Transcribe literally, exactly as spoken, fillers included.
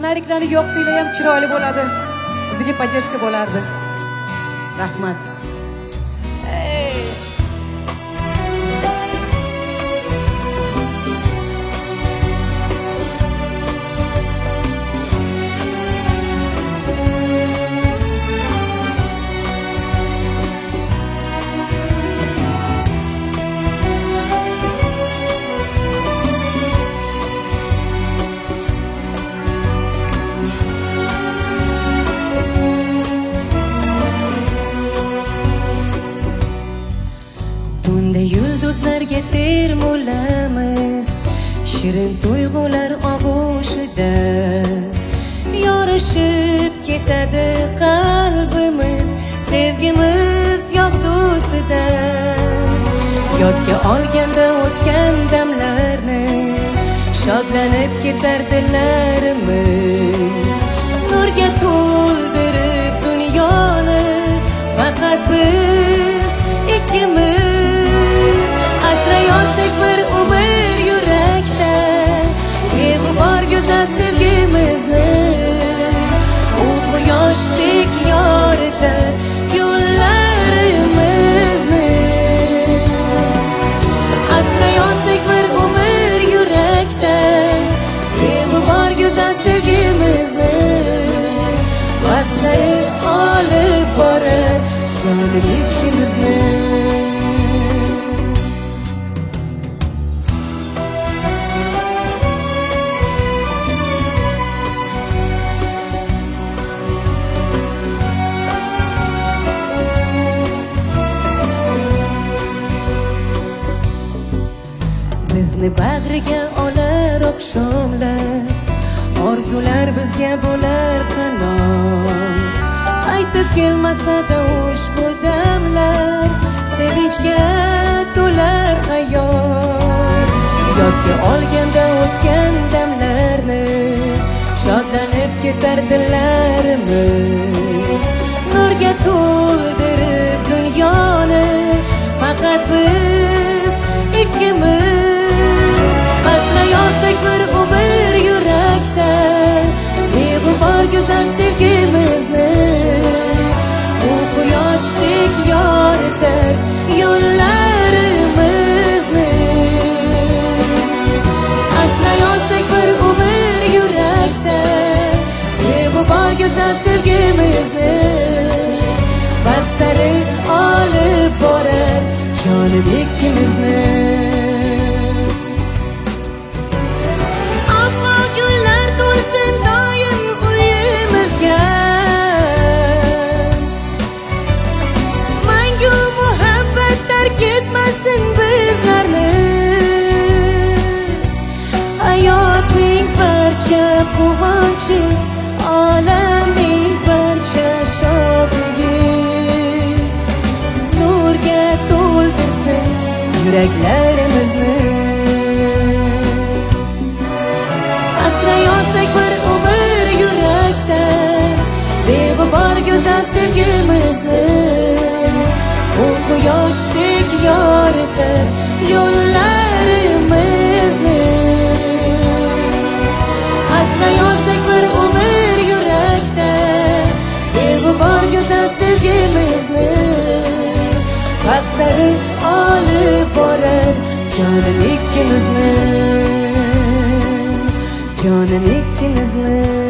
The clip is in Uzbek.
Fonariklarni yoqsanglar ham chiroyli bo'ladi. Bizga поддержка bo'lardi. Rahmat. Tunda yulduzlarga termulamiz, shirin tuyg'ular og'ushida yorishib ketadi qalbimiz, sevgimiz yog'dusida. Yodga olganda o'tgan damlarni, shodlanib ketar dillarimiz. Nurga to'ldirib dunyoni faqat biz ikkimiz. Asrayolsak bir umr yurakda beg'ubor go'zal sevgimizni. U quyoshdek yoritar yo'llarimizni. Asrayolsak bir umr yurakda beg'ubor go'zal sevgimizni. Vaqt olib borar jonim ikkimizni. Bizni bag'riga olar oqshomlar, orzular bizga bo'lar qanot. Qaytib kelmasa-da ushbu damlar, sevinchga to'lar hayot. Yodga olganda o'tgan damlarni, shodlanib ketar dillarimiz. Nurga to'ldirib dunyoni faqat biz ikkimiz. Asrayolsak bir umr yurakda beg'ubor go'zal sevgimizni. U quyoshdek yoritar yo'llarimizni. Asrayolsak bir umr yurakda beg'ubor go'zal sevgimizni. Baxt sari olib borar jonim ikkimizni. Quvonchi olamning barcha shodligi, nurga to'ldirsin yuraklarimizni. Asrayolsak bir umr yurakda beg'ubor go'zal sevgimizni. U quyoshdek yoritar yo'llarimizni. Asrayolsak bir umr yurakda beg'ubor go'zal sevgimizni. Vaqt sari olib borar jonim ikkimizni, jonim ikkimizni.